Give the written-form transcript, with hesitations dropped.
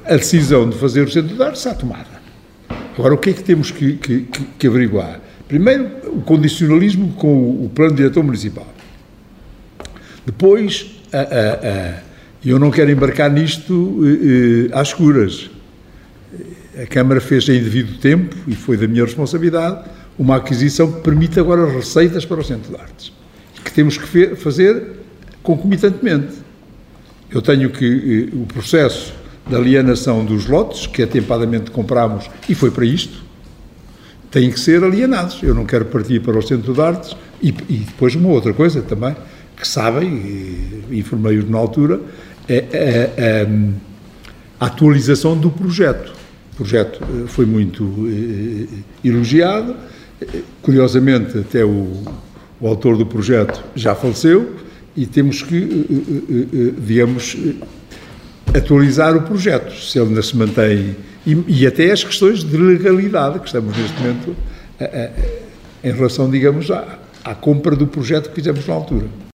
a decisão de fazer o centro de arte está tomada. Agora, o que é que temos que averiguar? Primeiro, o condicionalismo com o plano diretor municipal. Depois, eu não quero embarcar nisto às escuras. A Câmara fez em devido tempo, e foi da minha responsabilidade, uma aquisição que permite agora receitas para o Centro de Artes, que temos que fazer concomitantemente. Eu tenho que o processo da alienação dos lotes, que atempadamente comprámos, e foi para isto, têm que ser alienados. Eu não quero partir para o Centro de Artes, e depois uma outra coisa também, que sabem, e informei-os na altura, é a atualização do projeto. O projeto foi muito elogiado, curiosamente até o autor do projeto já faleceu, e temos que, digamos, atualizar o projeto, se ele ainda se mantém, e até as questões de legalidade que estamos neste momento em relação, digamos, à compra do projeto que fizemos na altura.